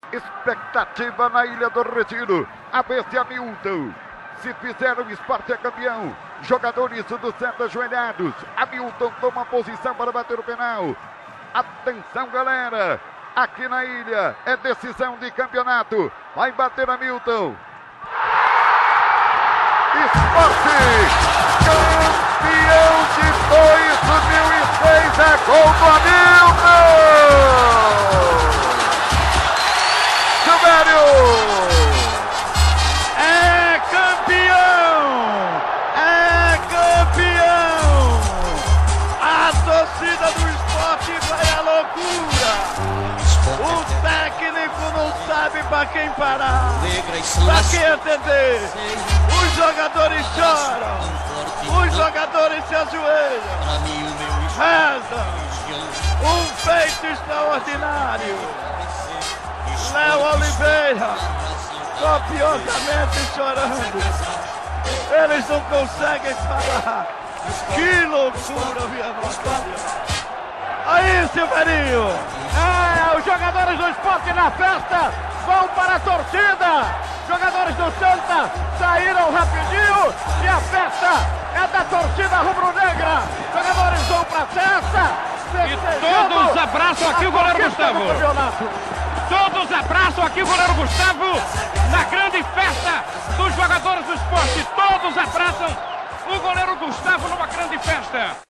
Expectativa na Ilha do Retiro. A ver se Hamilton. Se fizer, o Sport é campeão. Jogadores do Santa ajoelhados. Hamilton toma posição para bater o penal. Atenção, galera. Aqui na ilha é decisão de campeonato. Vai bater Hamilton. Sport, campeão de 2006. É gol do Hamilton. Silvério. Torcida do Sport vai à loucura. O técnico não sabe para quem parar, para quem atender. Os jogadores choram, os jogadores se ajoelham, rezam. Um feito extraordinário. Léo Oliveira, copiosamente chorando. Eles não conseguem parar. Que loucura, minha nossa. Aí, Silverinho. Os jogadores do Sport na festa vão para a torcida. Jogadores do Santa saíram rapidinho e a festa é da torcida rubro-negra. Jogadores vão para a festa. E todos abraçam aqui o goleiro Gustavo. Todos abraçam aqui o goleiro Gustavo na grande festa dos jogadores do Sport. Todos abraçam o goleiro Gustavo numa grande festa.